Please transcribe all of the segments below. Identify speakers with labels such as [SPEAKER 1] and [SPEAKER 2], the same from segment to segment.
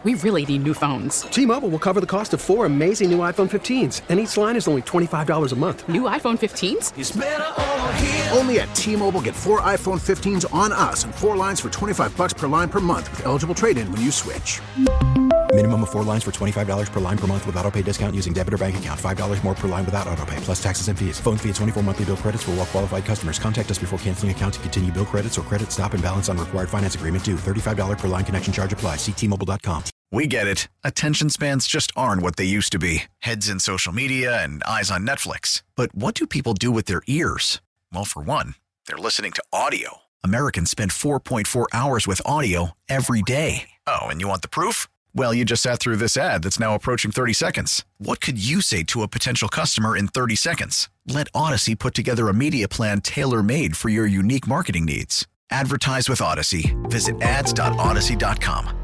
[SPEAKER 1] We really need new phones.
[SPEAKER 2] T-Mobile will cover the cost of 4 amazing new iPhone 15s, and each line is only $25 a month.
[SPEAKER 1] New iPhone 15s?
[SPEAKER 3] It's better over here.
[SPEAKER 4] Only at T-Mobile, get 4 iPhone 15s on us and 4 lines for $25 per line per month with eligible trade-in when you switch.
[SPEAKER 5] Minimum of 4 lines for $25 per line per month with autopay discount using debit or bank account. $5 more per line without autopay, plus taxes and fees. Phone fee at 24 monthly bill credits for well-qualified customers. Contact us before canceling account to continue bill credits or credit stop and balance on required finance agreement due. $35 per line connection charge applies. See T-Mobile.com.
[SPEAKER 6] We get it. Attention spans just aren't what they used to be. Heads in social media and eyes on Netflix. But what do people do with their ears? Well, for one, they're listening to audio. Americans spend 4.4 hours with audio every day. Oh, and you want the proof? Well, you just sat through this ad that's now approaching 30 seconds. What could you say to a potential customer in 30 seconds? Let Odyssey put together a media plan tailor-made for your unique marketing needs. Advertise with Odyssey. Visit ads.odyssey.com.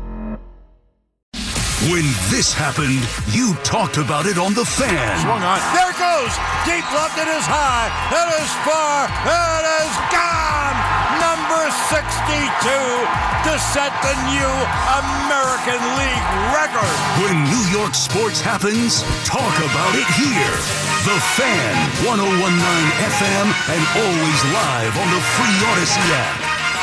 [SPEAKER 7] When this happened, you talked about it on The Fan.
[SPEAKER 8] Swung on. There it goes. Deep left. It is high. It is far. It is gone. Number 62 to set the new American League record.
[SPEAKER 7] When New York sports happens, talk about it here. The Fan, 101.9 FM, and always live on the free Odyssey app.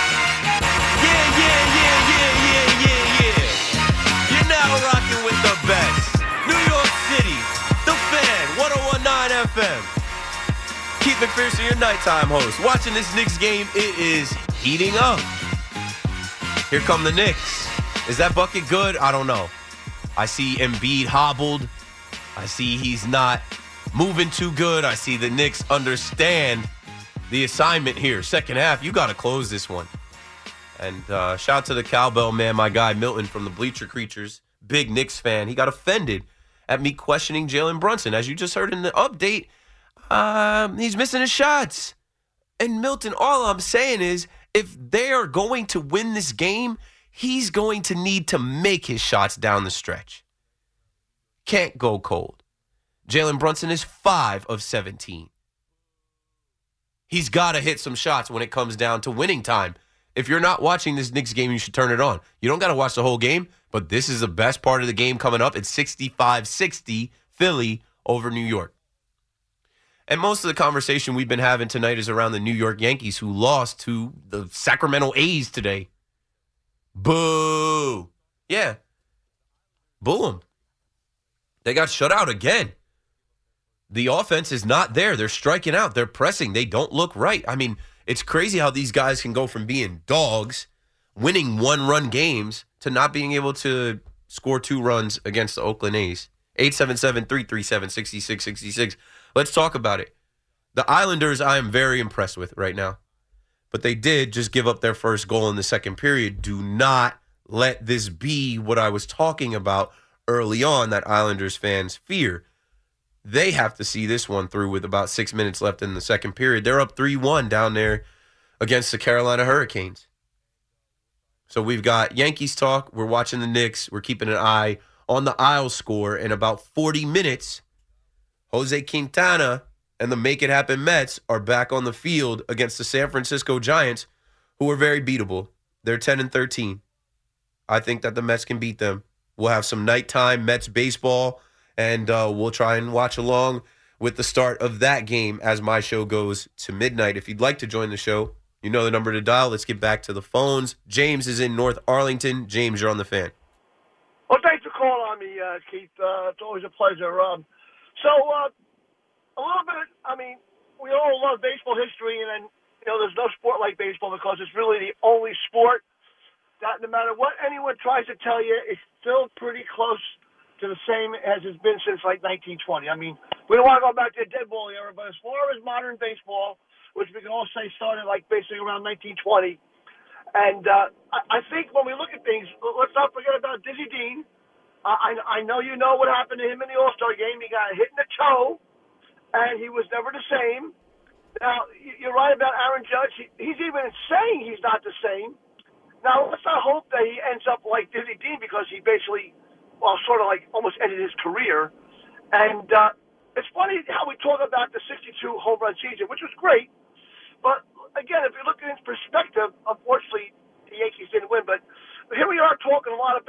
[SPEAKER 9] Rocking with the best. New York City, The Fan, 101.9 FM. Keith McPherson, your nighttime host. Watching this Knicks game, it is heating up. Here come the Knicks. Is that bucket good? I don't know. I see Embiid hobbled. I see he's not moving too good. I see the Knicks understand the assignment here. Second half, you got to close this one. And shout out to the cowbell man, my guy Milton from the Bleacher Creatures. Big Knicks fan. He got offended at me questioning Jalen Brunson. As you just heard in the update, he's missing his shots. And Milton, all I'm saying is if they are going to win this game, he's going to need to make his shots down the stretch. Can't go cold. Jalen Brunson is 5 of 17. He's got to hit some shots when it comes down to winning time. If you're not watching this Knicks game, you should turn it on. You don't got to watch the whole game, but this is the best part of the game coming up. It's 65-60 Philly over New York. And most of the conversation we've been having tonight is around the New York Yankees, who lost to the Sacramento A's today. Boo. Yeah. Boo them. They got shut out again. The offense is not there. They're striking out. They're pressing. They don't look right. I mean, it's crazy how these guys can go from being dogs, winning one-run games, to not being able to score 2 runs against the Oakland A's. 877-337-6666. Let's talk about it. The Islanders I am very impressed with right now. But they did just give up their first goal in the second period. Do not let this be what I was talking about early on that Islanders fans fear. They have to see this one through with about 6 minutes left in the second period. They're up 3-1 down there against the Carolina Hurricanes. So we've got Yankees talk. We're watching the Knicks. We're keeping an eye on the Isles score. In about 40 minutes, Jose Quintana and the Make It Happen Mets are back on the field against the San Francisco Giants, who are very beatable. They're 10-13. I think that the Mets can beat them. We'll have some nighttime Mets baseball, and we'll try and watch along with the start of that game as my show goes to midnight. If you'd like to join the show, you know the number to dial. Let's get back to the phones. James is in North Arlington. James, you're on the Fan.
[SPEAKER 10] Well, thanks for calling on me, Keith. It's always a pleasure. So, a little bit, I mean, we all love baseball history, and then, there's no sport like baseball because it's really the only sport that no matter what anyone tries to tell you, it's still pretty close to the same as it's been since, 1920. I mean, we don't want to go back to the dead ball era, but as far as modern baseball, which we can all say started, basically around 1920, and I think when we look at things, let's not forget about Dizzy Dean. I know you know what happened to him in the All-Star game. He got hit in the toe, and he was never the same. Now, you're right about Aaron Judge. He's even saying he's not the same. Now, let's not hope that he ends up like Dizzy Dean because he basically, sort of almost ended his career. And it's funny how we talk about the 62 home run season, which was great. But, again, if you look at it in perspective, unfortunately, the Yankees didn't win. But here we are talking a lot about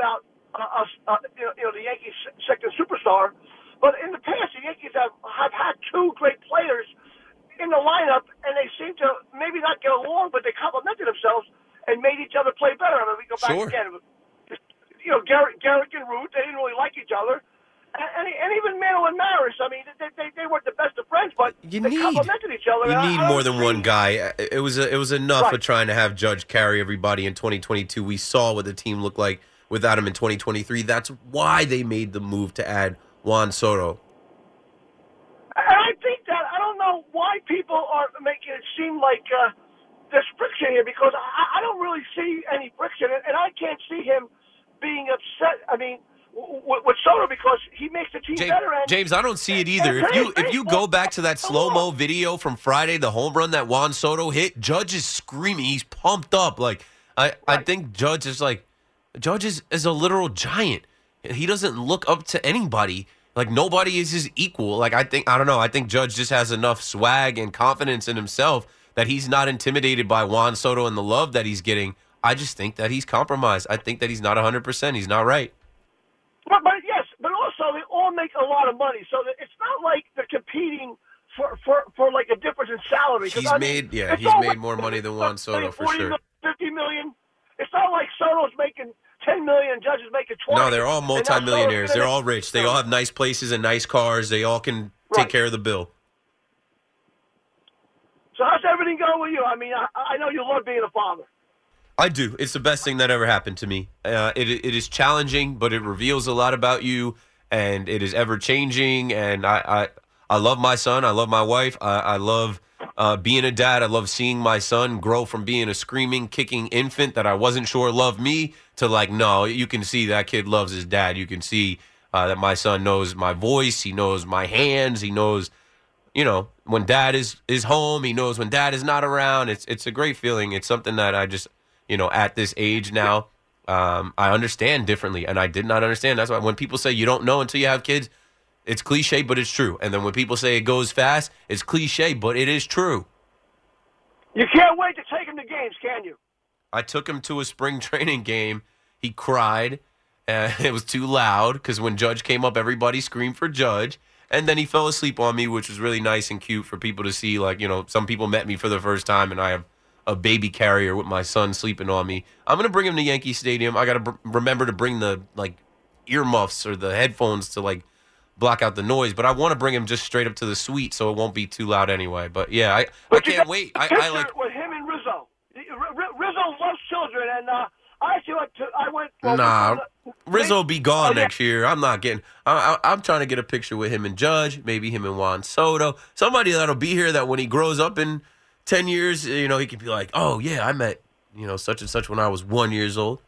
[SPEAKER 10] the Yankees' second superstar. But in the past, the Yankees have had two great players in the lineup, and they seem to maybe not get along, but they complemented themselves and made each other play better. I mean, we go back again. Garrett and Root, they didn't really like each other. And even Mantle and Maris, I mean, they weren't the best of friends, but they complemented each other.
[SPEAKER 9] You need more than one guy. It was enough of trying to have Judge carry everybody in 2022. We saw what the team looked like without him in 2023. That's why they made the move to add Juan Soto.
[SPEAKER 10] And I think that, I don't know why people are making it seem like there's friction here, because I don't really see any friction, and I can't see him being upset. I mean, with Soto, because he makes the team better.
[SPEAKER 9] James, I don't see it either. If you go back to that slow-mo video from Friday, the home run that Juan Soto hit, Judge is screaming. He's pumped up. Like I think Judge is a literal giant. He doesn't look up to anybody. Like, nobody is his equal. Like, I don't know. I think Judge just has enough swag and confidence in himself that he's not intimidated by Juan Soto and the love that he's getting. I just think that he's compromised. I think that he's not 100%. He's not right.
[SPEAKER 10] But yes, but also they all make a lot of money, so it's not like they're competing for like a difference in salary.
[SPEAKER 9] He's made more money than Juan Soto for sure.
[SPEAKER 10] $50 million. It's not like Soto's making $10 million, Judge is making $20 million.
[SPEAKER 9] No, they're all multimillionaires. They're all rich. They all have nice places and nice cars. They all can take care of the bill.
[SPEAKER 10] So how's everything going with you? I mean, I know you love being a father.
[SPEAKER 9] I do. It's the best thing that ever happened to me. It is challenging, but it reveals a lot about you, and it is ever changing. And I love my son. I love my wife. I love being a dad. I love seeing my son grow from being a screaming, kicking infant that I wasn't sure loved me to like, no, you can see that kid loves his dad. You can see that my son knows my voice. He knows my hands. He knows, when dad is home. He knows when dad is not around. It's a great feeling. It's something that I just, at this age now, I understand differently, and I did not understand. That's why when people say you don't know until you have kids, it's cliche, but it's true. And then when people say it goes fast, it's cliche, but it is true.
[SPEAKER 10] You can't wait to take him to games, can you?
[SPEAKER 9] I took him to a spring training game. He cried. It was too loud because when Judge came up, everybody screamed for Judge. And then he fell asleep on me, which was really nice and cute for people to see. Like, some people met me for the first time, and I have a baby carrier with my son sleeping on me. I'm going to bring him to Yankee Stadium. I got to remember to bring the, earmuffs or the headphones to, block out the noise. But I want to bring him just straight up to the suite so it won't be too loud anyway. But, yeah, I can't wait. I like
[SPEAKER 10] with him and Rizzo. Rizzo loves children, and I went.
[SPEAKER 9] Rizzo will be gone next year. I'm not getting. I'm trying to get a picture with him and Judge, maybe him and Juan Soto, somebody that'll be here that when he grows up in 10 years, he can be like, oh yeah, I met such and such when I was 1 year old.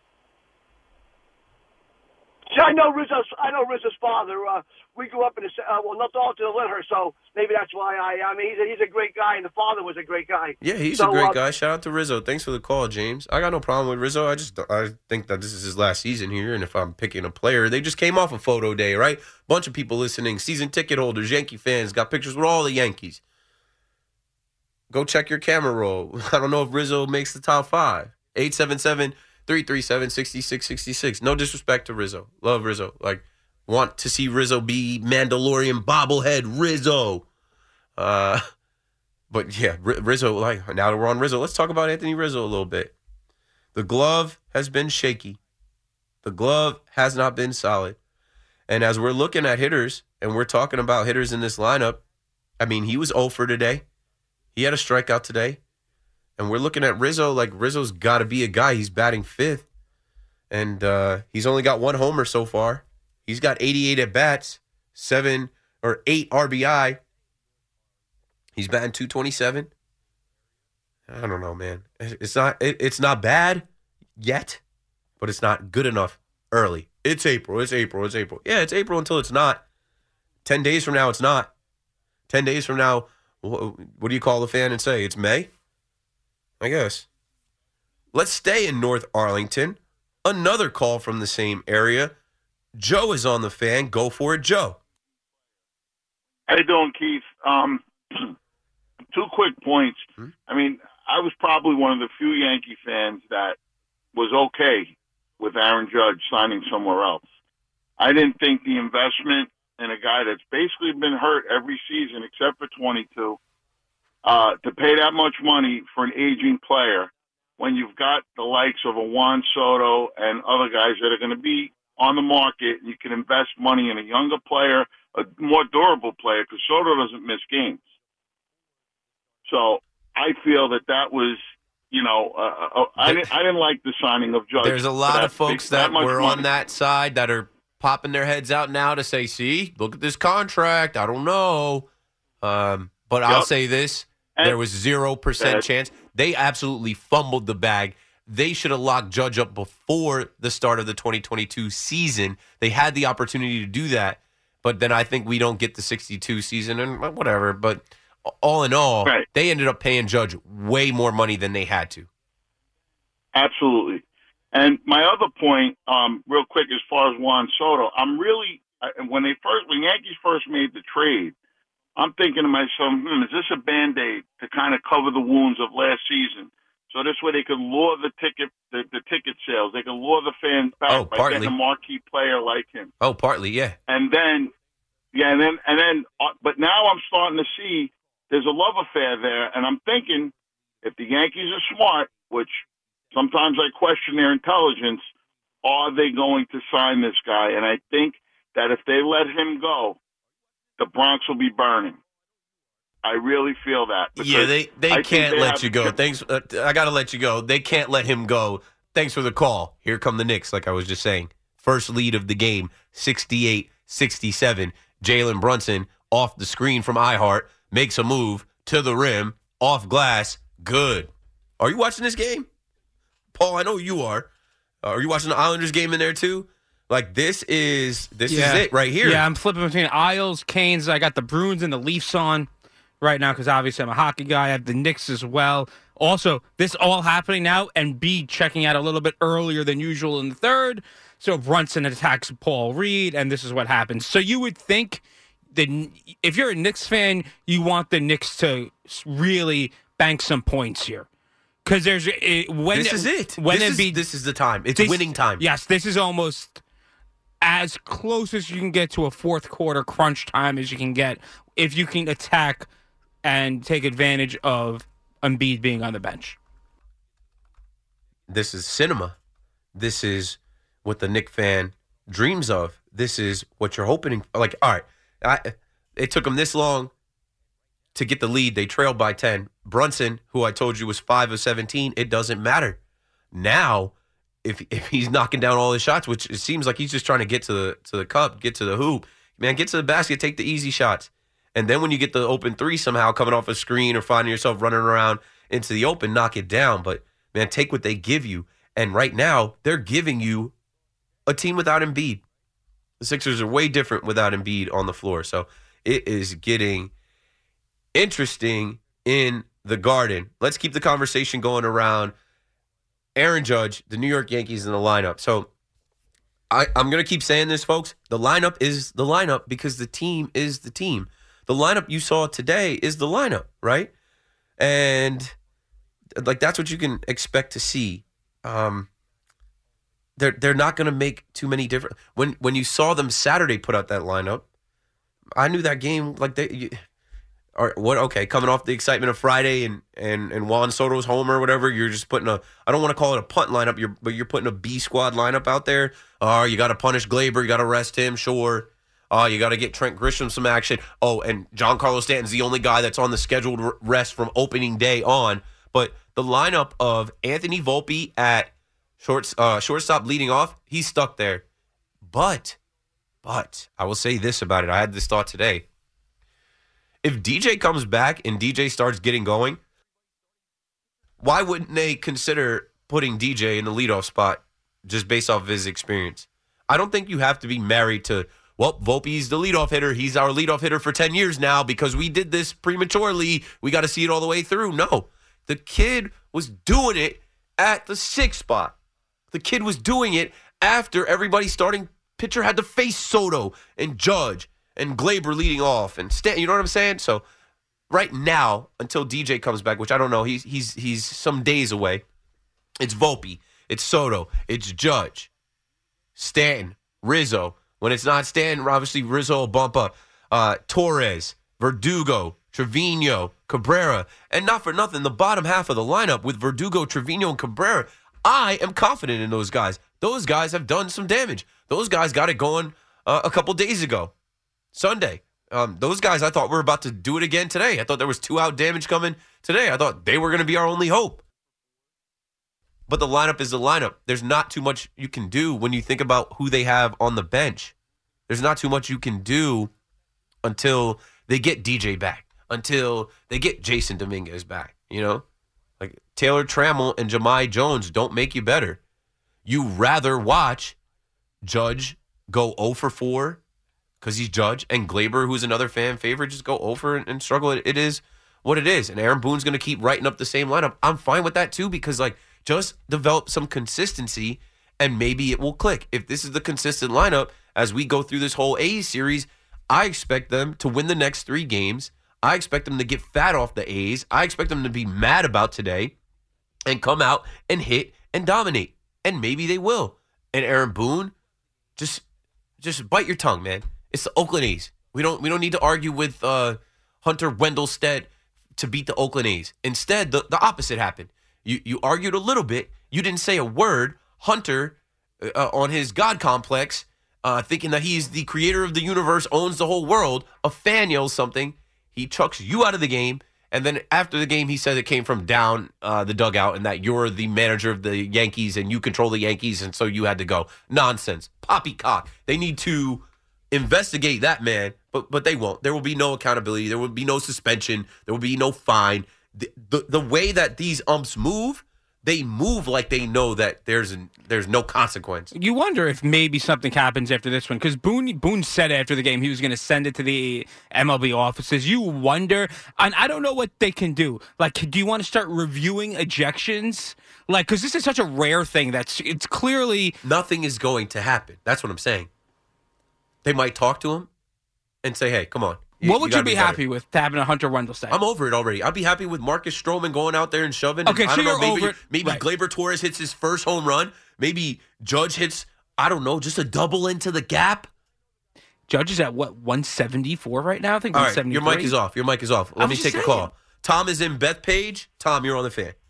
[SPEAKER 10] I know Rizzo's father. We grew up in not all to Lyndhurst, so maybe that's why he's a great guy, and the father was a great guy.
[SPEAKER 9] Yeah, he's a great guy. Shout out to Rizzo. Thanks for the call, James. I got no problem with Rizzo. I think that this is his last season here, and if I'm picking a player, they just came off of photo day, right? Bunch of people listening, season ticket holders, Yankee fans, got pictures with all the Yankees. Go check your camera roll. I don't know if Rizzo makes the top 5. 877-337-6666. No disrespect to Rizzo. Love Rizzo. Want to see Rizzo be Mandalorian bobblehead Rizzo. But yeah, Rizzo, now that we're on Rizzo, let's talk about Anthony Rizzo a little bit. The glove has been shaky. The glove has not been solid. And as we're looking at hitters, and we're talking about hitters in this lineup, he was 0 for today. He had a strikeout today. And we're looking at Rizzo, Rizzo's got to be a guy. He's batting 5th. And he's only got 1 homer so far. He's got 88 at-bats, 8 RBI. He's batting .227. I don't know, man. It's not bad yet, but it's not good enough early. It's April. Yeah, it's April until it's not. 10 days from now, it's not. 10 days from now, what do you call the fan and say? It's May? I guess. Let's stay in North Arlington. Another call from the same area. Joe is on the Fan. Go for it, Joe.
[SPEAKER 3] How you doing, Keith? 2 quick points. I was probably one of the few Yankee fans that was okay with Aaron Judge signing somewhere else. I didn't think the investment in a guy that's basically been hurt every season except for 22, to pay that much money for an aging player when you've got the likes of a Juan Soto and other guys that are going to be on the market, and you can invest money in a younger player, a more durable player, because Soto doesn't miss games. So I feel that was, I didn't like the signing of Judge.
[SPEAKER 9] There's a lot of folks that were on that side that are popping their heads out now to say, see, look at this contract. I don't know. But I'll say this. There was 0% chance. They absolutely fumbled the bag. They should have locked Judge up before the start of the 2022 season. They had the opportunity to do that. But then I think we don't get the 62 season and whatever. But all in all, They ended up paying Judge way more money than they had to.
[SPEAKER 3] Absolutely. And my other point, real quick, as far as Juan Soto, when Yankees first made the trade, I'm thinking to myself, is this a Band-Aid to kind of cover the wounds of last season? So this way they could lure the ticket sales. They could lure the fans back by getting a marquee player like him.
[SPEAKER 9] Oh, partly, yeah.
[SPEAKER 3] And then, but now I'm starting to see there's a love affair there, and I'm thinking if the Yankees are smart, which sometimes I question their intelligence, are they going to sign this guy? And I think that if they let him go, the Bronx will be burning. I really feel that.
[SPEAKER 9] Yeah, they can't let you go. Thanks. I got to let you go. They can't let him go. Thanks for the call. Here come the Knicks, like I was just saying. First lead of the game, 68-67. Jalen Brunson off the screen from iHeart, makes a move to the rim, off glass, good. Are you watching this game? Paul, I know you are. Are you watching the Islanders game in there too? Like, this is it right here.
[SPEAKER 11] Yeah, I'm flipping between Isles, Canes. I got the Bruins and the Leafs on right now because obviously I'm a hockey guy. I have the Knicks as well. Also, this all happening now, and B checking out a little bit earlier than usual in the third. So Brunson attacks Paul Reed, and this is what happens. So you would think that if you're a Knicks fan, you want the Knicks to really bank some points here. Because this
[SPEAKER 9] is it. This is the time. It's winning time.
[SPEAKER 11] Yes, this is almost as close as you can get to a fourth quarter crunch time as you can get if you can attack and take advantage of Embiid being on the bench.
[SPEAKER 9] This is cinema. This is what the Knick fan dreams of. This is what you're hoping. Like, all right, it took them this long to get the lead. They trailed by 10. Brunson, who I told you was 5 of 17, it doesn't matter. Now, if he's knocking down all his shots, which it seems like he's just trying to get to the cup, get to the hoop, man, get to the basket, take the easy shots. And then when you get the open three somehow coming off a screen or finding yourself running around into the open, knock it down. But, man, take what they give you. And right now, they're giving you a team without Embiid. The Sixers are way different without Embiid on the floor. So it is getting interesting in the Garden. Let's keep the conversation going around Aaron Judge, the New York Yankees, in the lineup. So I'm going to keep saying this, folks. The lineup is the lineup because the team is the team. The lineup you saw today is the lineup, right? And like that's what you can expect to see. They're not going to make too many different. When you saw them Saturday put out that lineup, I knew that game like coming off the excitement of Friday and Juan Soto's homer or whatever, you're just putting I don't want to call it a punt lineup, but you're putting a B squad lineup out there. You got to punish Glaber, you got to rest him, sure. You got to get Trent Grisham some action. Oh, and Giancarlo Stanton's the only guy that's on the scheduled rest from opening day on. But the lineup of Anthony Volpe at shortstop leading off, he's stuck there. But I will say this about it. I had this thought today. If DJ comes back and DJ starts getting going, why wouldn't they consider putting DJ in the leadoff spot just based off of his experience? I don't think you have to be married to, well, Volpe's the leadoff hitter. He's our leadoff hitter for 10 years now because we did this prematurely. We got to see it all the way through. No, the kid was doing it at the 6th spot. The kid was doing it after everybody starting pitcher had to face Soto and Judge and Glaber leading off and Stanton. You know what I'm saying? So right now, until DJ comes back, which I don't know, he's some days away, it's Volpe. it's Soto, it's Judge, Stanton, Rizzo. When it's not Stanton, obviously Rizzo will bump up. Torres, Verdugo, Trevino, Cabrera. And not for nothing, the bottom half of the lineup with Verdugo, Trevino, and Cabrera, I am confident in those guys. Those guys have done some damage. Those guys got it going a couple days ago, Sunday. Those guys I thought were about to do it again today. I thought there was 2-out damage coming today. I thought they were going to be our only hope. But the lineup is the lineup. There's not too much you can do when you think about who they have on the bench. There's not too much you can do until they get DJ back, until they get Jason Dominguez back, you know? Like Taylor Trammell and Jahmai Jones don't make you better. You rather watch Judge go 0 for 4 because he's Judge, and Glaber, who's another fan favorite, just go 0 for and struggle. It is what it is. And Aaron Boone's going to keep writing up the same lineup. I'm fine with that too because, like, just develop some consistency and maybe it will click. If this is the consistent lineup as we go through this whole A's series, I expect them to win the next 3 games. I expect them to get fat off the A's. I expect them to be mad about today and come out and hit and dominate. And maybe they will. And Aaron Boone, just bite your tongue, man. It's the Oakland A's. We don't need to argue with Hunter Wendelstedt to beat the Oakland A's. Instead, the opposite happened. You argued a little bit. You didn't say a word. Hunter, on his God complex, thinking that he's the creator of the universe, owns the whole world, a fan yells something. He chucks you out of the game. And then after the game, he says it came from down the dugout and that you're the manager of the Yankees and you control the Yankees, and so you had to go. Nonsense. Poppycock. They need to investigate that man, but they won't. There will be no accountability. There will be no suspension. There will be no fine. The way that these umps move, they move like they know that there's no consequence.
[SPEAKER 11] You wonder if maybe something happens after this one, because Boone said after the game he was going to send it to the MLB offices. You wonder, and I don't know what they can do. Like, do you want to start reviewing ejections? Like, because this is such a rare thing it's clearly...
[SPEAKER 9] Nothing is going to happen. That's what I'm saying. They might talk to him and say, hey, come on.
[SPEAKER 11] What would you be happy with having a Hunter Wendelstedt?
[SPEAKER 9] I'm over it already. I'd be happy with Marcus Stroman going out there and shoving.
[SPEAKER 11] Okay, so you're over it.
[SPEAKER 9] Maybe
[SPEAKER 11] right.
[SPEAKER 9] Gleyber Torres hits his first home run. Maybe Judge hits, I don't know, just a double into the gap.
[SPEAKER 11] Judge is at, 174 right now? I think
[SPEAKER 9] All
[SPEAKER 11] 173.
[SPEAKER 9] Right, your mic is off. Let me take a call. Tom is in Bethpage. Tom, you're on the Fan.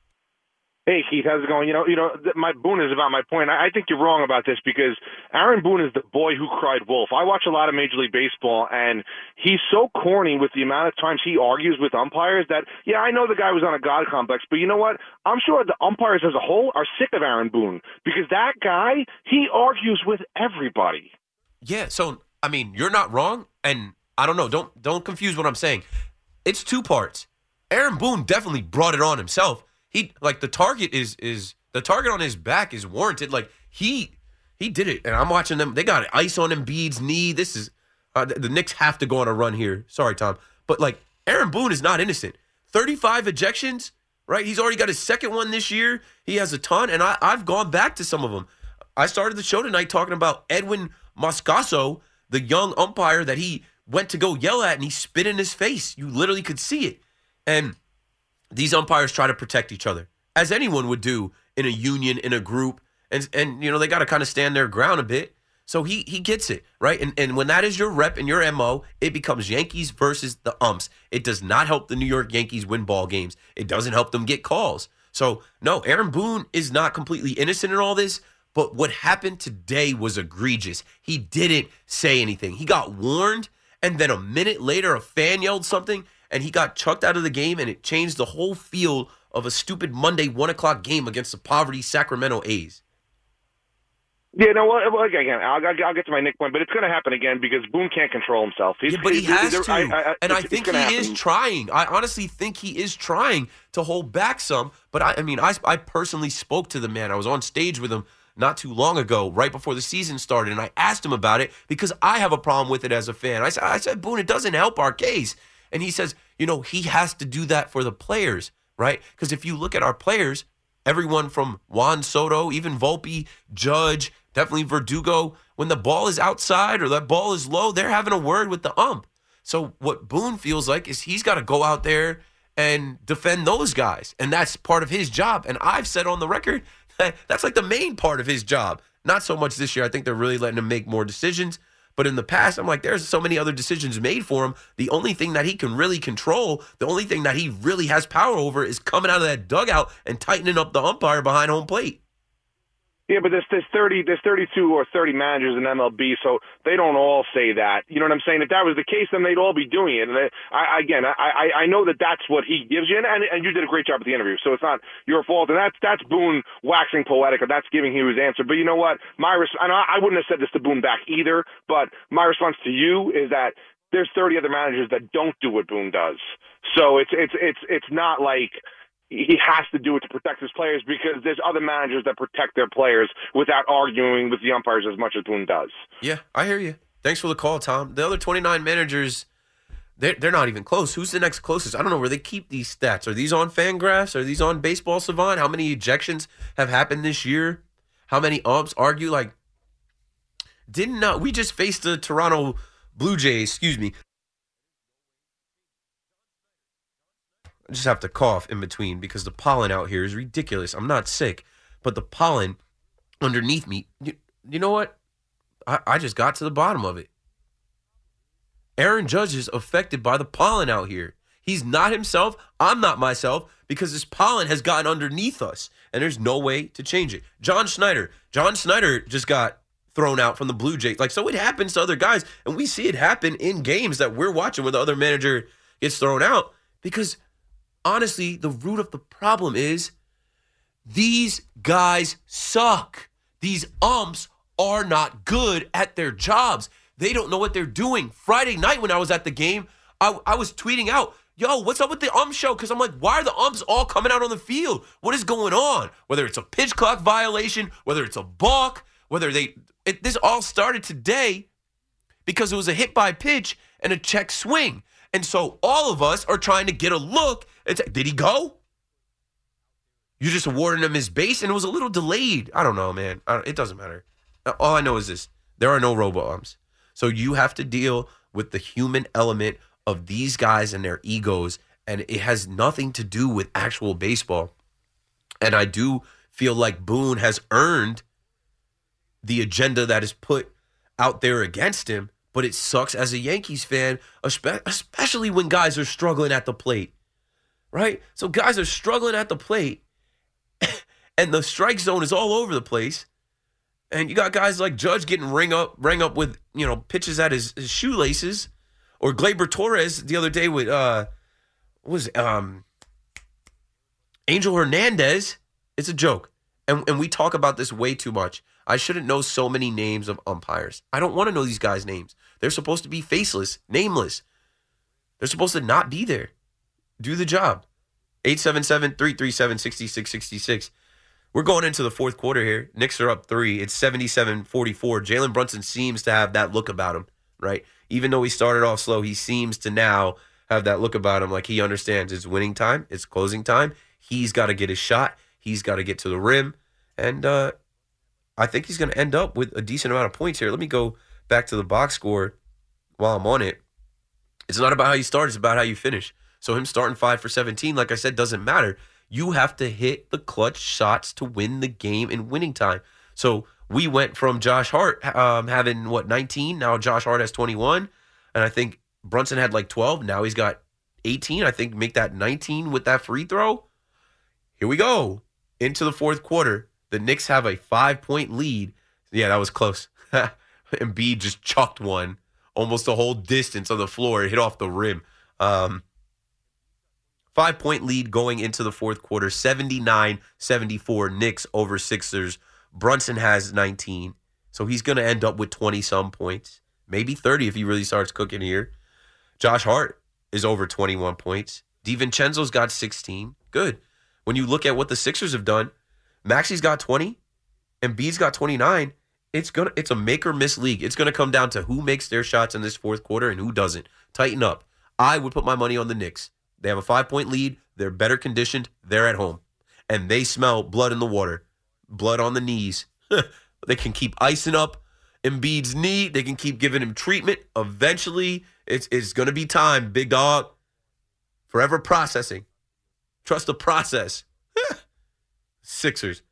[SPEAKER 12] Hey, Keith, how's it going? My Boone is about my point. I think you're wrong about this because Aaron Boone is the boy who cried wolf. I watch a lot of Major League Baseball, and he's so corny with the amount of times he argues with umpires that, yeah, I know the guy was on a God complex, but you know what? I'm sure the umpires as a whole are sick of Aaron Boone because that guy, he argues with everybody.
[SPEAKER 9] Yeah, so, I mean, you're not wrong, and I don't know. Don't confuse what I'm saying. It's 2 parts. Aaron Boone definitely brought it on himself. The target the target on his back is warranted. Like he did it, and I'm watching them. They got ice on Embiid's knee. This is the Knicks have to go on a run here. Sorry, Tom, but like Aaron Boone is not innocent. 35 ejections, right? He's already got his second one this year. He has a ton, and I've gone back to some of them. I started the show tonight talking about Edwin Moscoso, the young umpire that he went to go yell at, and he spit in his face. You literally could see it, and these umpires try to protect each other, as anyone would do in a union, in a group. And they got to kind of stand their ground a bit. So he gets it, right? And when that is your rep and your MO, it becomes Yankees versus the umps. It does not help the New York Yankees win ball games. It doesn't help them get calls. So, no, Aaron Boone is not completely innocent in all this, but what happened today was egregious. He didn't say anything. He got warned, and then a minute later, a fan yelled something, and he got chucked out of the game, and it changed the whole feel of a stupid Monday 1 o'clock game against the poverty Sacramento A's.
[SPEAKER 12] Yeah, no, well again, I'll get to my Nick point, but it's going to happen again because Boone can't control himself.
[SPEAKER 9] But he has to, and I think he is trying. I honestly think he is trying to hold back some, but I personally spoke to the man. I was on stage with him not too long ago, right before the season started, and I asked him about it because I have a problem with it as a fan. I said, Boone, it doesn't help our case. And he says, he has to do that for the players, right? Because if you look at our players, everyone from Juan Soto, even Volpe, Judge, definitely Verdugo, when the ball is outside or that ball is low, they're having a word with the ump. So what Boone feels like is he's got to go out there and defend those guys. And that's part of his job. And I've said on the record That's like the main part of his job. Not so much this year. I think they're really letting him make more decisions. But in the past, I'm like, there's so many other decisions made for him. The only thing that he can really control, the only thing that he really has power over is coming out of that dugout and tightening up the umpire behind home plate.
[SPEAKER 12] Yeah, but there's 32 or 30 managers in MLB, so they don't all say that. You know what I'm saying? If that was the case, then they'd all be doing it. And I know that that's what he gives you, and you did a great job at the interview, so it's not your fault. And that's Boone waxing poetic, or that's giving you his answer. But you know what? I wouldn't have said this to Boone back either, but my response to you is that there's 30 other managers that don't do what Boone does. So it's not like he has to do it to protect his players, because there's other managers that protect their players without arguing with the umpires as much as Boone does.
[SPEAKER 9] Yeah, I hear you. Thanks for the call, Tom. The other 29 managers, they're not even close. Who's the next closest? I don't know where they keep these stats. Are these on Fangraphs? Are these on Baseball Savant? How many ejections have happened this year? How many umps argue? Like, we just faced the Toronto Blue Jays, excuse me. I just have to cough in between because the pollen out here is ridiculous. I'm not sick, but the pollen underneath me, you know what? I just got to the bottom of it. Aaron Judge is affected by the pollen out here. He's not himself. I'm not myself because this pollen has gotten underneath us, and there's no way to change it. John Schneider just got thrown out from the Blue Jays. Like, so it happens to other guys, and we see it happen in games that we're watching where the other manager gets thrown out because honestly, the root of the problem is these guys suck. These umps are not good at their jobs. They don't know what they're doing. Friday night when I was at the game, I was tweeting out, yo, what's up with the ump show? Because I'm like, why are the umps all coming out on the field? What is going on? Whether it's a pitch clock violation, whether it's a balk, this all started today because it was a hit by pitch and a check swing. And so all of us are trying to get a look. Did he go? You just awarded him his base, and it was a little delayed. I don't know, man. It doesn't matter. All I know is this. There are no robo-umps. So you have to deal with the human element of these guys and their egos, and it has nothing to do with actual baseball. And I do feel like Boone has earned the agenda that is put out there against him, but it sucks as a Yankees fan, especially when guys are struggling at the plate, right? So guys are struggling at the plate, and the strike zone is all over the place, and you got guys like Judge getting rang up with pitches at his shoelaces, or Gleyber Torres the other day with Angel Hernandez. It's a joke, and we talk about this way too much. I shouldn't know so many names of umpires. I don't want to know these guys' names. They're supposed to be faceless, nameless. They're supposed to not be there. Do the job. 877-337-6666. We're going into the fourth quarter here. Knicks are up 3. It's 77-44. Jalen Brunson seems to have that look about him, right? Even though he started off slow, he seems to now have that look about him like he understands it's winning time, it's closing time. He's got to get his shot. He's got to get to the rim. And I think he's going to end up with a decent amount of points here. Let me go back to the box score while I'm on it. It's not about how you start. It's about how you finish. So him starting 5 for 17, like I said, doesn't matter. You have to hit the clutch shots to win the game in winning time. So we went from Josh Hart having, 19? Now Josh Hart has 21. And I think Brunson had 12. Now he's got 18. I think make that 19 with that free throw. Here we go. Into the fourth quarter. The Knicks have a 5-point lead. Yeah, that was close. Embiid just chucked one almost the whole distance on the floor. It hit off the rim. 5-point lead going into the fourth quarter. 79-74 Knicks over Sixers. Brunson has 19. So he's going to end up with 20-some points. Maybe 30 if he really starts cooking here. Josh Hart is over 21 points. DiVincenzo's got 16. Good. When you look at what the Sixers have done, Maxi's got 20, Embiid's got 29. It's a make or miss league. It's going to come down to who makes their shots in this fourth quarter and who doesn't. Tighten up. I would put my money on the Knicks. They have a 5-point lead. They're better conditioned. They're at home. And they smell blood in the water. Blood on the knees. They can keep icing up Embiid's knee. They can keep giving him treatment. Eventually, it's going to be time, big dog. Forever processing. Trust the process. Sixers.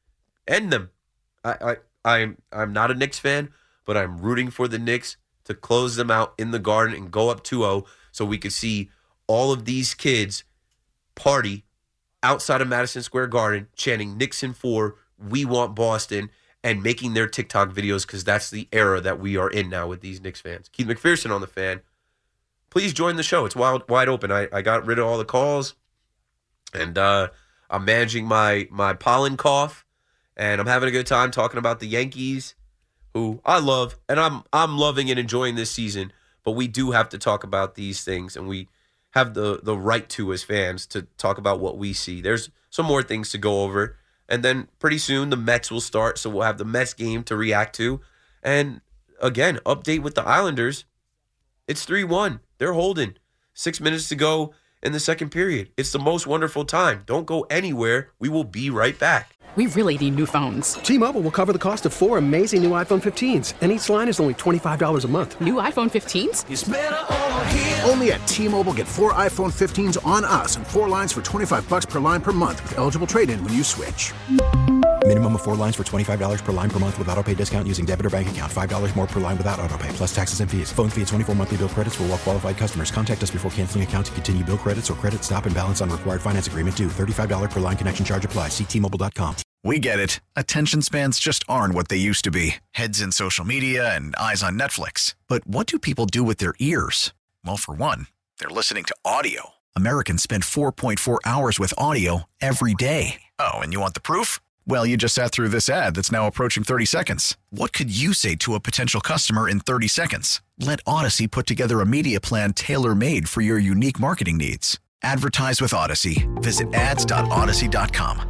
[SPEAKER 9] End them. I'm not a Knicks fan, but I'm rooting for the Knicks to close them out in the Garden and go up 2-0 so we could see all of these kids party outside of Madison Square Garden chanting Knicks in 4, we want Boston, and making their TikTok videos because that's the era that we are in now with these Knicks fans. Keith McPherson on the Fan. Please join the show. It's wide open. I got rid of all the calls, and I'm managing my pollen cough, and I'm having a good time talking about the Yankees, who I love, and I'm loving and enjoying this season. But we do have to talk about these things, and we have the right to as fans to talk about what we see. There's some more things to go over, and then pretty soon the Mets will start, so we'll have the Mets game to react to. And again, update with the Islanders. It's 3-1. They're holding. 6 minutes to go in the second period. It's the most wonderful time. Don't go anywhere. We will be right back.
[SPEAKER 1] We really need new phones.
[SPEAKER 2] T-Mobile will cover the cost of 4 amazing new iPhone 15s, and each line is only $25 a month.
[SPEAKER 1] New iPhone 15s?
[SPEAKER 4] It's better over here. Only at T-Mobile, get 4 iPhone 15s on us and 4 lines for $25 per line per month with eligible trade-in when you switch.
[SPEAKER 5] Minimum of 4 lines for $25 per line per month with autopay discount using debit or bank account. $5 more per line without autopay, plus taxes and fees. Phone fee at 24 monthly bill credits for well-qualified customers. Contact us before canceling account to continue bill credits or credit stop and balance on required finance agreement due. $35 per line connection charge applies. See T-Mobile.com.
[SPEAKER 6] We get it. Attention spans just aren't what they used to be. Heads in social media and eyes on Netflix. But what do people do with their ears? Well, for one, they're listening to audio. Americans spend 4.4 hours with audio every day. Oh, and you want the proof? Well, you just sat through this ad that's now approaching 30 seconds. What could you say to a potential customer in 30 seconds? Let Odyssey put together a media plan tailor-made for your unique marketing needs. Advertise with Odyssey. Visit ads.odyssey.com.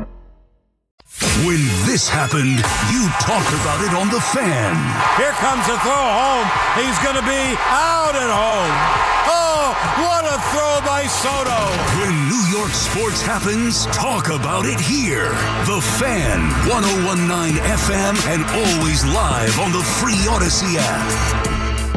[SPEAKER 7] When this happened, you talked about it on The Fan.
[SPEAKER 8] Here comes a throw home. He's going to be out at home. Oh, what a throw by Soto.
[SPEAKER 7] When New York sports happens, talk about it here. The Fan, 101.9 FM, and always live on the free Odyssey app.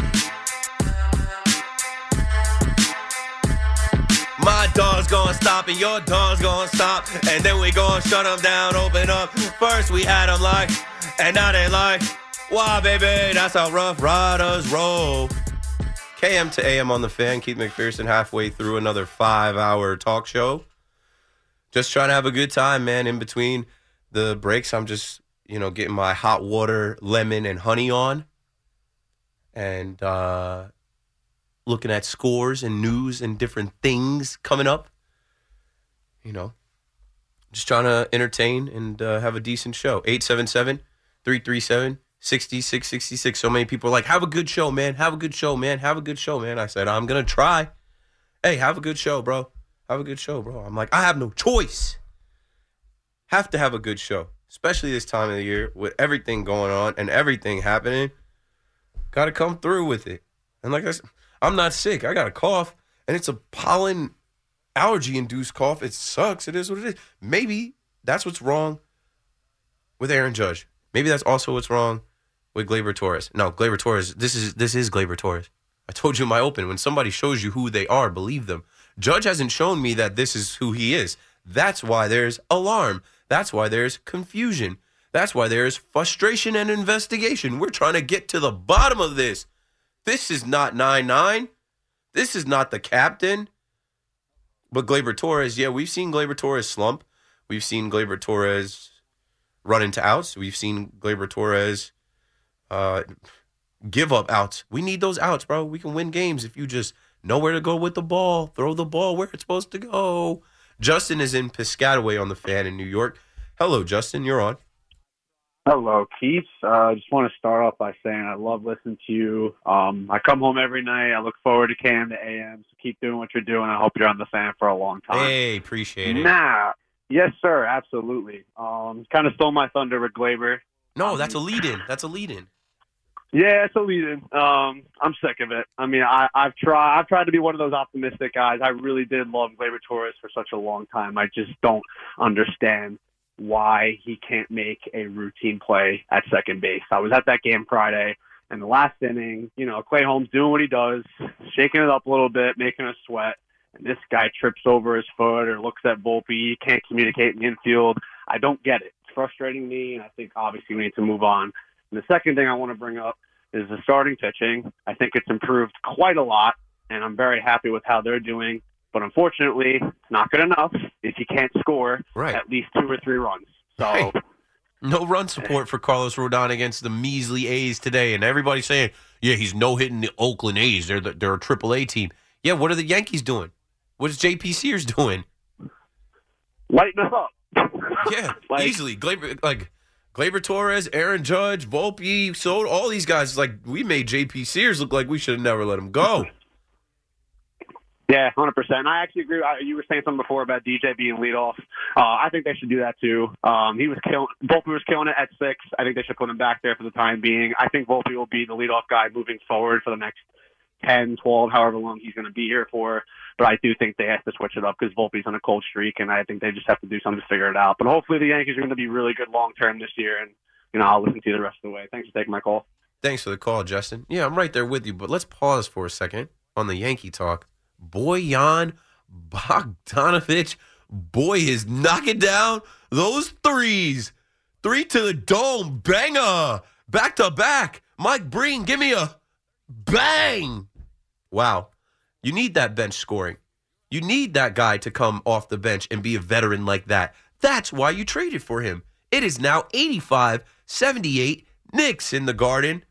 [SPEAKER 9] My dog's gonna stop and your dog's gonna stop, and then we gonna shut them down, open up. First we had them like, and now they like, why baby, that's how Rough Riders roll. KM to AM on The Fan, Keith McPherson halfway through another 5-hour talk show. Just trying to have a good time, man. In between the breaks, I'm just, getting my hot water, lemon, and honey on. And, looking at scores and news and different things coming up. Just trying to entertain and have a decent show. 877-337-6666. So many people are like, have a good show, man. Have a good show, man. Have a good show, man. I said, I'm going to try. Hey, have a good show, bro. Have a good show, bro. I'm like, I have no choice. Have to have a good show, especially this time of the year with everything going on and everything happening. Got to come through with it. And like I said, I'm not sick. I got a cough, and it's a pollen allergy-induced cough. It sucks. It is what it is. Maybe that's what's wrong with Aaron Judge. Maybe that's also what's wrong with Gleyber Torres. No, Gleyber Torres, this is Gleyber Torres. I told you in my open, when somebody shows you who they are, believe them. Judge hasn't shown me that this is who he is. That's why there's alarm. That's why there's confusion. That's why there's frustration and investigation. We're trying to get to the bottom of this. This is not 9-9. This is not the captain. But Gleyber Torres, yeah, we've seen Gleyber Torres slump. We've seen Gleyber Torres run into outs. We've seen Gleyber Torres give up outs. We need those outs, bro. We can win games if you just know where to go with the ball. Throw the ball where it's supposed to go. Justin is in Piscataway on The Fan in New York. Hello, Justin. You're on.
[SPEAKER 13] Hello, Keith. I just want to start off by saying I love listening to you. I come home every night. I look forward to KM to AM, so keep doing what you're doing. I hope you're on The Fan for a long time.
[SPEAKER 9] Hey, appreciate it.
[SPEAKER 13] Yes, sir, absolutely. Kind of stole my thunder with Gleyber.
[SPEAKER 9] No, that's a lead-in. That's a lead-in.
[SPEAKER 13] Yeah, it's a lead-in. I'm sick of it. I mean, I've tried to be one of those optimistic guys. I really did love Gleyber Torres for such a long time. I just don't understand why he can't make a routine play at second base. I was at that game Friday, and the last inning, Clay Holmes doing what he does, shaking it up a little bit, making us sweat, and this guy trips over his foot or looks at Volpe, can't communicate in the infield. I don't get it. frustrating me, and I think obviously we need to move on. And the second thing I want to bring up is the starting pitching. I think it's improved quite a lot, and I'm very happy with how they're doing. But unfortunately, it's not good enough if you can't score at least 2 or 3 runs. So
[SPEAKER 9] no run support for Carlos Rodon against the measly A's today, and everybody's saying, yeah, he's no-hitting the Oakland A's. They're a AAA team. Yeah, what are the Yankees doing? What is J.P. Sears doing?
[SPEAKER 13] Lighten us up.
[SPEAKER 9] Yeah, easily. Gleyber Torres, Aaron Judge, Volpe, Soto, all these guys, we made J.P. Sears look like we should have never let him go.
[SPEAKER 13] Yeah, 100%. I actually agree. You were saying something before about DJ being leadoff. I think they should do that too. Volpe was killing it at 6. I think they should put him back there for the time being. I think Volpe will be the leadoff guy moving forward for the next 10, 12, however long he's going to be here for. But I do think they have to switch it up because Volpe's on a cold streak, and I think they just have to do something to figure it out. But hopefully the Yankees are going to be really good long-term this year, and I'll listen to you the rest of the way. Thanks for taking my call.
[SPEAKER 9] Thanks for the call, Justin. Yeah, I'm right there with you, but let's pause for a second on the Yankee talk. Boyan Bogdanovic, boy, is knocking down those threes. 3 to the dome, banger, back to back. Mike Breen, give me a bang. Wow, you need that bench scoring. You need that guy to come off the bench and be a veteran like that. That's why you traded for him. It is now 85-78, Knicks in the Garden.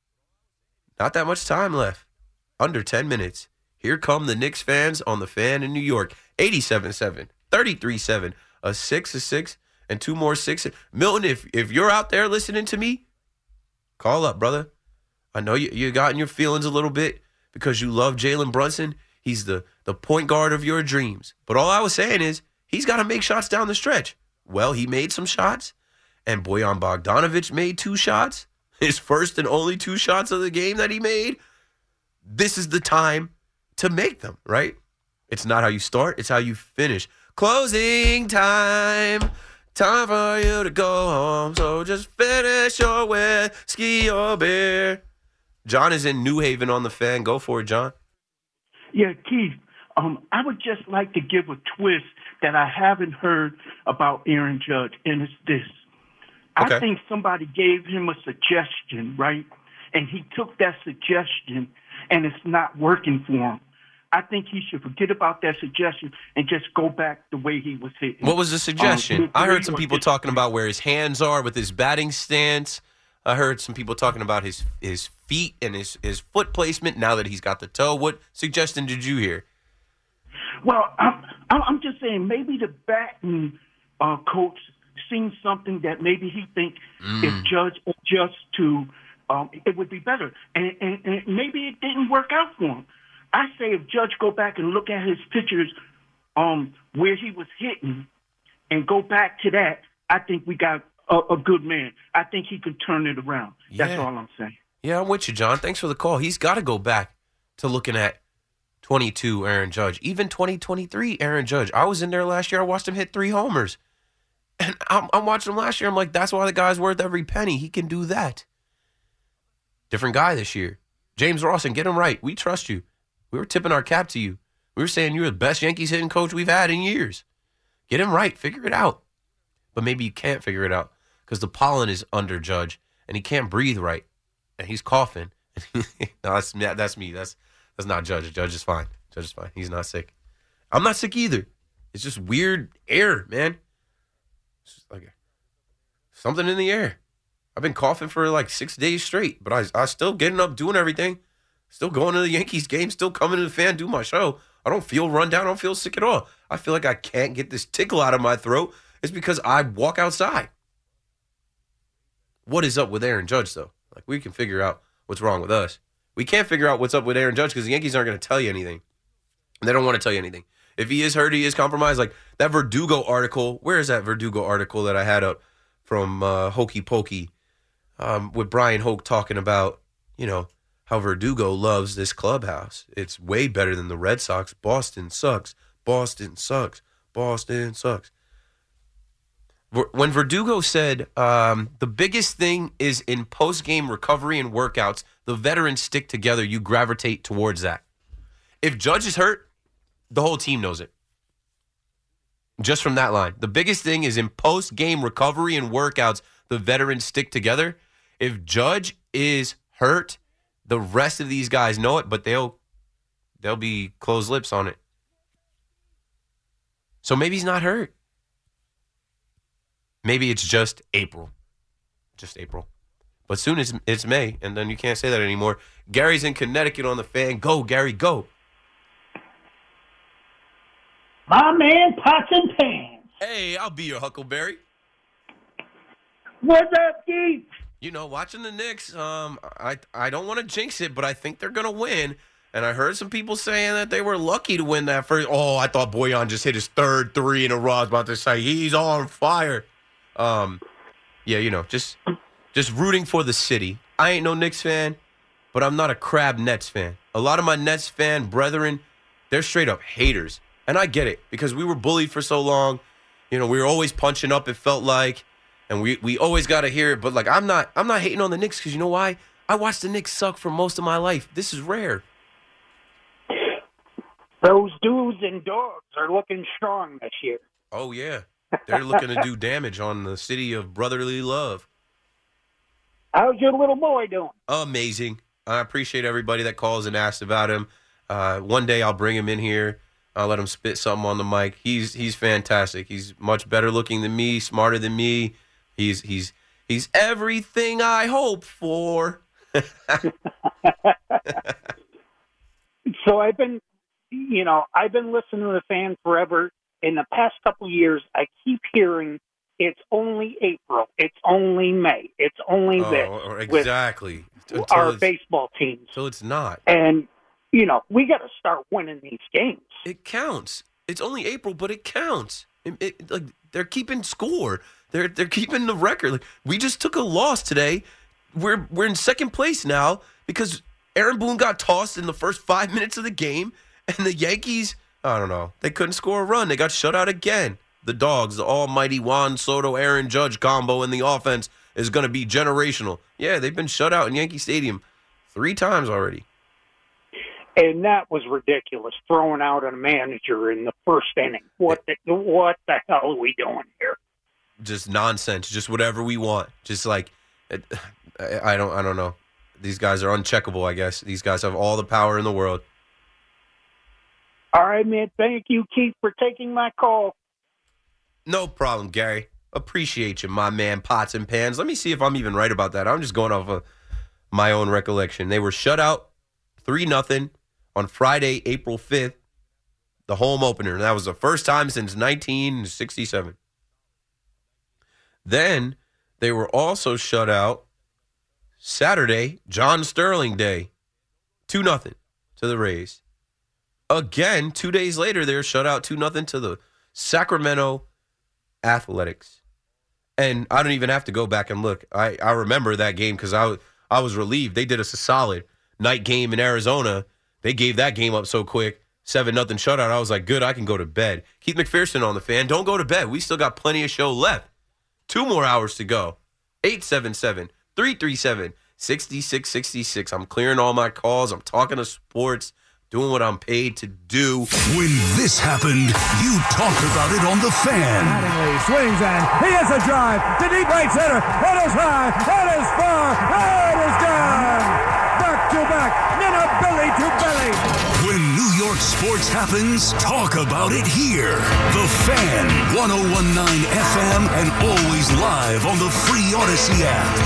[SPEAKER 9] Not that much time left, under 10 minutes. Here come the Knicks fans on the Fan in New York. 87-7, 33-7, a 6, and 2 more 6. Milton, if you're out there listening to me, call up, brother. I know you got in your feelings a little bit because you love Jalen Brunson. He's the point guard of your dreams. But all I was saying is he's got to make shots down the stretch. Well, he made some shots, and Boyan Bogdanovic made 2 shots. His first and only 2 shots of the game that he made. This is the time to make them, right? It's not how you start, it's how you finish. Closing time. Time for you to go home. So just finish your whiskey or beer. John is in New Haven on the Fan. Go for it, John.
[SPEAKER 14] Yeah, Keith, I would just like to give a twist that I haven't heard about Aaron Judge, and it's this. Okay. I think somebody gave him a suggestion, right? And he took that suggestion, and it's not working for him. I think he should forget about that suggestion and just go back the way he was hitting.
[SPEAKER 9] What was the suggestion? I heard some people talking about where his hands are with his batting stance. I heard some people talking about his feet and his foot placement now that he's got the toe. What suggestion did you hear?
[SPEAKER 14] Well, I'm just saying maybe the batting coach seen something that maybe he think if Judge adjusts to, it would be better. And maybe it didn't work out for him. I say if Judge go back and look at his pictures where he was hitting and go back to that, I think we got a good man. I think he can turn it around. That's all I'm saying.
[SPEAKER 9] Yeah, I'm with you, John. Thanks for the call. He's got to go back to looking at 22 Aaron Judge, even 2023 Aaron Judge. I was in there last year. I watched him hit 3 homers. And I'm watching him last year. I'm like, that's why the guy's worth every penny. He can do that. Different guy this year. James Rawson, get him right. We trust you. We were tipping our cap to you. We were saying you're the best Yankees hitting coach we've had in years. Get him right. Figure it out. But maybe you can't figure it out because the pollen is under Judge, and he can't breathe right, and he's coughing. No, that's me. That's not Judge. Judge is fine. Judge is fine. He's not sick. I'm not sick either. It's just weird air, man. It's just like something in the air. I've been coughing for like 6 days straight, but I still getting up, doing everything. Still going to the Yankees game, still coming to the Fan, do my show. I don't feel run down. I don't feel sick at all. I feel like I can't get this tickle out of my throat. It's because I walk outside. What is up with Aaron Judge, though? Like, we can figure out what's wrong with us. We can't figure out what's up with Aaron Judge because the Yankees aren't going to tell you anything. They don't want to tell you anything. If he is hurt, he is compromised. Like that Verdugo article. Where is that Verdugo article that I had up from Hokey Pokey with Brian Hoke talking about, how Verdugo loves this clubhouse. It's way better than the Red Sox. Boston sucks. Boston sucks. Boston sucks. When Verdugo said the biggest thing is in post-game recovery and workouts, the veterans stick together, you gravitate towards that. If Judge is hurt, the whole team knows it. Just from that line. The biggest thing is in post-game recovery and workouts, the veterans stick together. If Judge is hurt, the rest of these guys know it, but they'll be closed lips on it. So maybe he's not hurt. Maybe it's just April. Just April. But soon it's May, and then you can't say that anymore. Gary's in Connecticut on the Fan. Go, Gary, go.
[SPEAKER 14] My man, Pots and Pans.
[SPEAKER 9] Hey, I'll be your Huckleberry.
[SPEAKER 14] What's up, Keith?
[SPEAKER 9] You know, watching the Knicks, I don't want to jinx it, but I think they're going to win. And I heard some people saying that they were lucky to win that first. Oh, I thought Bojan just hit his third 3 in a row. I was about to say, he's on fire. Yeah, you know, just rooting for the city. I ain't no Knicks fan, but I'm not a crab Nets fan. A lot of my Nets fan brethren, they're straight up haters. And I get it, because we were bullied for so long. You know, we were always punching up, it felt like. And we always got to hear it. But, like, I'm not hating on the Knicks, because you know why? I watched the Knicks suck for most of my life. This is rare.
[SPEAKER 14] Those dudes and dogs are looking strong this year.
[SPEAKER 9] Oh, yeah. They're looking to do damage on the city of brotherly love.
[SPEAKER 14] How's your little boy doing?
[SPEAKER 9] Amazing. I appreciate everybody that calls and asks about him. One day I'll bring him in here. I'll let him spit something on the mic. He's fantastic. He's much better looking than me, smarter than me. He's everything I hope for.
[SPEAKER 14] So I've been listening to the Fan forever. In the past couple of years, I keep hearing it's only April, it's only May, it's only this.
[SPEAKER 9] Exactly.
[SPEAKER 14] With our baseball teams.
[SPEAKER 9] So it's not.
[SPEAKER 14] And, you know, we got to start winning these games.
[SPEAKER 9] It counts. It's only April, but it counts. Like, they're keeping score. They're keeping the record. Like, we just took a loss today. We're in second place now because Aaron Boone got tossed in the first 5 minutes of the game, and the Yankees, I don't know, they couldn't score a run. They got shut out again. The Dogs, the almighty Juan Soto, Aaron Judge combo in the offense is going to be generational. Yeah, they've been shut out in Yankee Stadium 3 times already.
[SPEAKER 14] And that was ridiculous, throwing out a manager in the first inning. What the hell are we doing here?
[SPEAKER 9] Just nonsense. Just whatever we want. Just like, I don't know. These guys are uncheckable, I guess. These guys have all the power in the world.
[SPEAKER 14] All right, man. Thank you, Keith, for taking my call.
[SPEAKER 9] No problem, Gary. Appreciate you, my man, Pots and Pans. Let me see if I'm even right about that. I'm just going off of my own recollection. They were shut out 3-0 on Friday, April 5th, the home opener. And that was the first time since 1967. Then they were also shut out Saturday, John Sterling Day, 2-0 to the Rays. Again, 2 days later, they were shut out 2-0 to the Sacramento Athletics. And I don't even have to go back and look. I remember that game because I was relieved. They did us a solid night game in Arizona. They gave that game up so quick, 7-0 shutout. I was like, good, I can go to bed. Keith McPherson on the Fan. Don't go to bed. We still got plenty of show left. 2 more hours to go. 877-337-6666. I'm clearing all my calls. I'm talking to sports, doing what I'm paid to do.
[SPEAKER 7] When this happened, you talked about it on the Fan.
[SPEAKER 8] Mattingly swings and he has a drive to deep right center. It is high. It is far. It is gone. Back to back. Minna belly to belly.
[SPEAKER 7] When New York sports happens, talk about it here. The Fan, 101.9 FM, and always live on the free Odyssey app.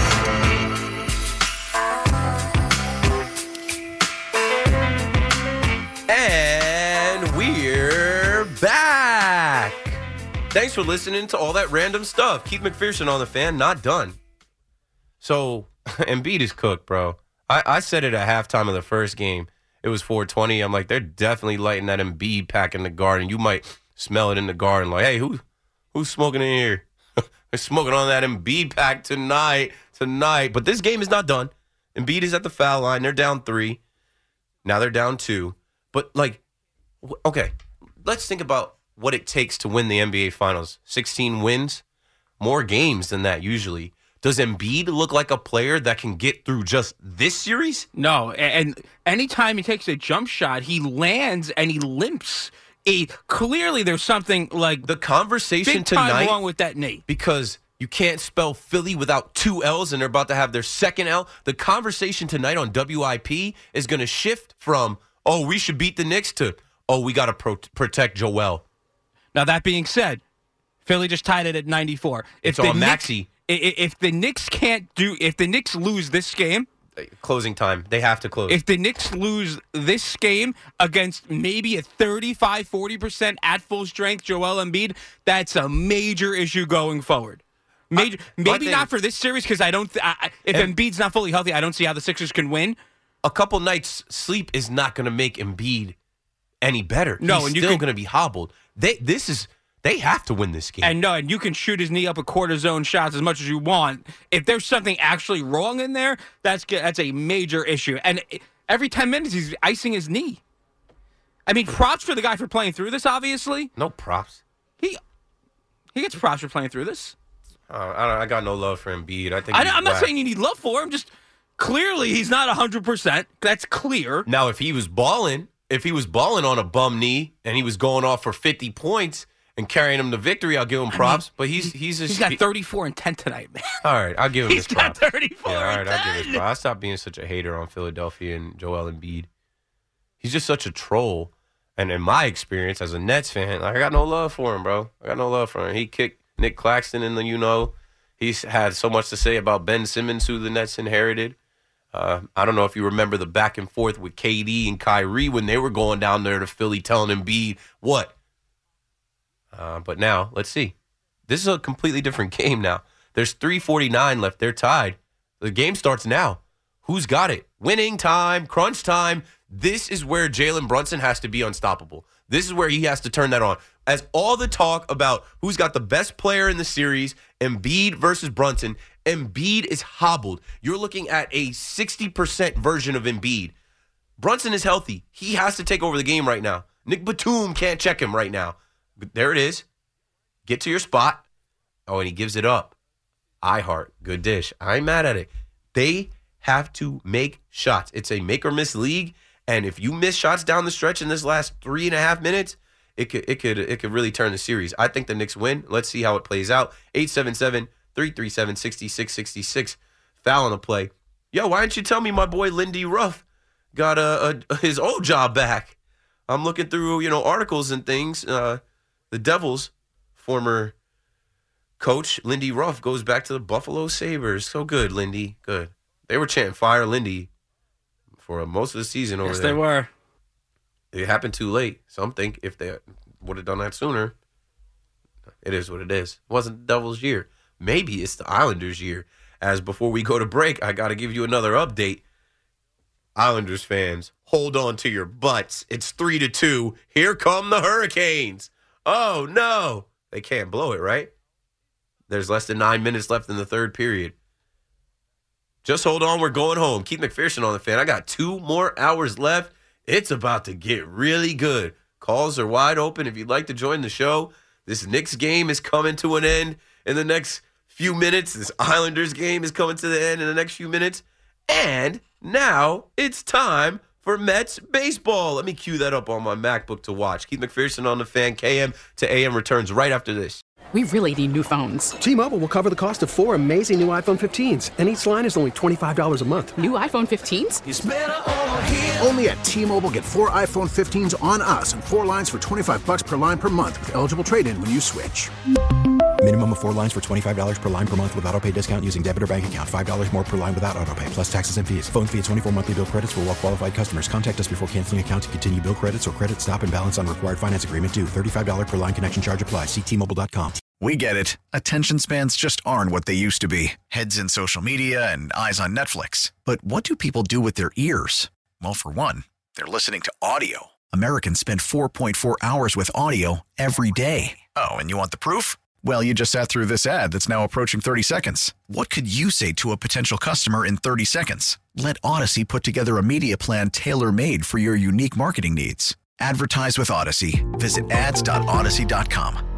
[SPEAKER 9] And we're back. Thanks for listening to all that random stuff. Keith McPherson on the Fan, not done. So, Embiid is cooked, bro. I said it at halftime of the first game. It was 4:20. I'm like, they're definitely lighting that Embiid pack in the garden. You might smell it in the garden. Like, hey, who's smoking in here? They're smoking on that Embiid pack tonight. But this game is not done. Embiid is at the foul line. They're down 3. Now they're down 2. But, like, okay, let's think about what it takes to win the NBA Finals. 16 wins, more games than that usually. Does Embiid look like a player that can get through just this series?
[SPEAKER 11] No, and anytime he takes a jump shot, he lands and he limps clearly there's something like
[SPEAKER 9] the conversation
[SPEAKER 11] big time
[SPEAKER 9] tonight
[SPEAKER 11] wrong with that knee.
[SPEAKER 9] Because you can't spell Philly without 2 L's, and they're about to have their second L. The conversation tonight on WIP is going to shift from, oh, we should beat the Knicks to, oh, we got to protect Joel.
[SPEAKER 11] Now, that being said, Philly just tied it at 94.
[SPEAKER 9] It's on Maxey.
[SPEAKER 11] If the Knicks lose this game,
[SPEAKER 9] closing time, they have to close.
[SPEAKER 11] If the Knicks lose this game against maybe a 35-40% at full strength Joel Embiid, that's a major issue going forward. Maybe not for this series, because if Embiid's not fully healthy, I don't see how the Sixers can win.
[SPEAKER 9] A couple nights sleep is not going to make Embiid any better.
[SPEAKER 11] No,
[SPEAKER 9] he's
[SPEAKER 11] and
[SPEAKER 9] still going to be hobbled. They have to win this game.
[SPEAKER 11] And you can shoot his knee up a cortisone shots as much as you want. If there's something actually wrong in there, that's a major issue. And every 10 minutes, he's icing his knee. I mean, props for the guy for playing through this, obviously.
[SPEAKER 9] No props.
[SPEAKER 11] He gets props for playing through this.
[SPEAKER 9] I got no love for Embiid.
[SPEAKER 11] I'm not saying you need love for him. Just clearly he's not 100%. That's clear.
[SPEAKER 9] Now, if he was balling on a bum knee and he was going off for 50 points and carrying him to victory, I'll give him props. But he's
[SPEAKER 11] got 34 and 10 tonight, man.
[SPEAKER 9] All right, I'll give him his props.
[SPEAKER 11] He's got 34
[SPEAKER 9] all right,
[SPEAKER 11] and 10.
[SPEAKER 9] I'll give him his props. I'll stop being such a hater on Philadelphia and Joel Embiid. He's just such a troll. And in my experience as a Nets fan, I got no love for him, bro. I got no love for him. He kicked Nick Claxton in the, he's had so much to say about Ben Simmons, who the Nets inherited. I don't know if you remember the back and forth with KD and Kyrie when they were going down there to Philly telling Embiid what. But now, let's see. This is a completely different game now. There's 3:49 left. They're tied. The game starts now. Who's got it? Winning time, crunch time. This is where Jalen Brunson has to be unstoppable. This is where he has to turn that on. As all the talk about who's got the best player in the series, Embiid versus Brunson, Embiid is hobbled. You're looking at a 60% version of Embiid. Brunson is healthy. He has to take over the game right now. Nick Batum can't check him right now. There it is. Get to your spot. Oh, and he gives it up. iHeart, good dish. I ain't mad at it. They have to make shots. It's a make or miss league, and if you miss shots down the stretch in this last 3.5 minutes, it could really turn the series. I think the Knicks win. Let's see how it plays out. 877-337-6666. Foul on the play. Yo, why didn't you tell me my boy Lindy Ruff got his old job back? I'm looking through articles and things. The Devils' former coach Lindy Ruff goes back to the Buffalo Sabres. So good, Lindy. Good. They were chanting fire Lindy for most of the season over there.
[SPEAKER 11] Yes, they were.
[SPEAKER 9] It happened too late. Some think if they would have done that sooner, it is what it is. It wasn't the Devils' year. Maybe it's the Islanders' year. As before we go to break, I got to give you another update. Islanders fans, hold on to your butts. It's 3-2. Here come the Hurricanes. Oh, no. They can't blow it, right? There's less than 9 minutes left in the third period. Just hold on. We're going home. Keith McPherson on the Fan. I got 2 more hours left. It's about to get really good. Calls are wide open if you'd like to join the show. This Knicks game is coming to an end in the next few minutes. This Islanders game is coming to the end in the next few minutes. And now it's time for Mets baseball. Let me cue that up on my MacBook to watch. Keith McPherson on the Fan. KM to AM returns right after this.
[SPEAKER 1] We really need new phones.
[SPEAKER 2] T-Mobile will cover the cost of 4 amazing new iPhone 15s, and each line is only $25 a month.
[SPEAKER 1] New iPhone 15s?
[SPEAKER 4] It's better over here. Only at T-Mobile, get 4 iPhone 15s on us and 4 lines for $25 per line per month with eligible trade-in when you switch.
[SPEAKER 5] Minimum of 4 lines for $25 per line per month with autopay discount using debit or bank account. $5 more per line without autopay, plus taxes and fees. Phone fee at 24 monthly bill credits for well-qualified customers. Contact us before canceling account to continue bill credits or credit stop and balance on required finance agreement due. $35 per line connection charge applies. See T-Mobile.com.
[SPEAKER 6] We get it. Attention spans just aren't what they used to be. Heads in social media and eyes on Netflix. But what do people do with their ears? Well, for one, they're listening to audio. Americans spend 4.4 hours with audio every day. Oh, and you want the proof? Well, you just sat through this ad that's now approaching 30 seconds. What could you say to a potential customer in 30 seconds? Let Odyssey put together a media plan tailor-made for your unique marketing needs. Advertise with Odyssey. Visit ads.odyssey.com.